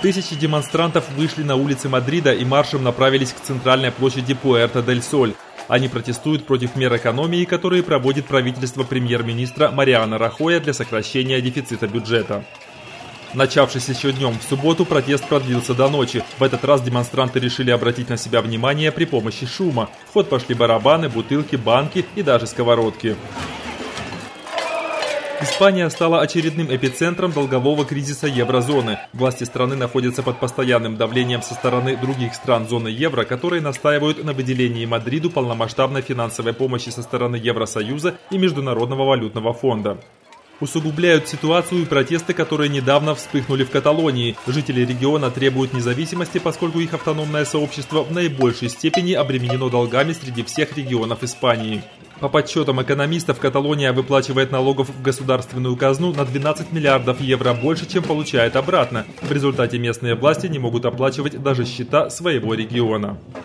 Тысячи демонстрантов вышли на улицы Мадрида и маршем направились к центральной площади Пуэрто-дель-Соль. Они протестуют против мер экономии, которые проводит правительство премьер-министра Мариано Рахоя для сокращения дефицита бюджета. Начавшись еще днем в субботу, протест продлился до ночи. В этот раз демонстранты решили обратить на себя внимание при помощи шума. В ход пошли барабаны, бутылки, банки и даже сковородки. Испания стала очередным эпицентром долгового кризиса еврозоны. Власти страны находятся под постоянным давлением со стороны других стран зоны евро, которые настаивают на выделении Мадриду полномасштабной финансовой помощи со стороны Евросоюза и Международного валютного фонда. Усугубляют ситуацию и протесты, которые недавно вспыхнули в Каталонии. Жители региона требуют независимости, поскольку их автономное сообщество в наибольшей степени обременено долгами среди всех регионов Испании. По подсчетам экономистов, Каталония выплачивает налогов в государственную казну на 12 миллиардов евро больше, чем получает обратно. В результате местные власти не могут оплачивать даже счета своего региона.